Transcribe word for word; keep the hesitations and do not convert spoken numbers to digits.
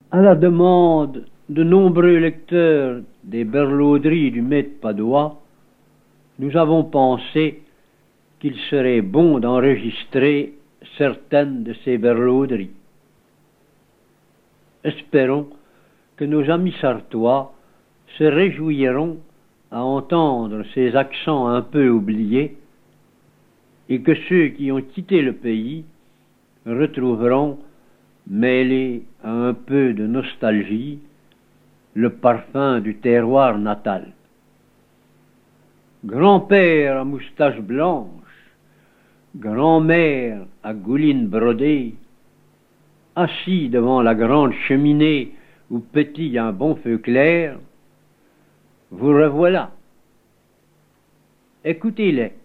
À la demande de nombreux lecteurs des berlauderies du maître Padois, nous avons pensé qu'il serait bon d'enregistrer certaines de ces berlauderies. Espérons que nos amis sartois se réjouiront à entendre ces accents un peu oubliés et que ceux qui ont quitté le pays retrouveront, mêlé à un peu de nostalgie, le parfum du terroir natal. Grand-père à moustache blanche, grand-mère à gouline brodée, assis devant la grande cheminée où pétille un bon feu clair, vous revoilà. Écoutez-les.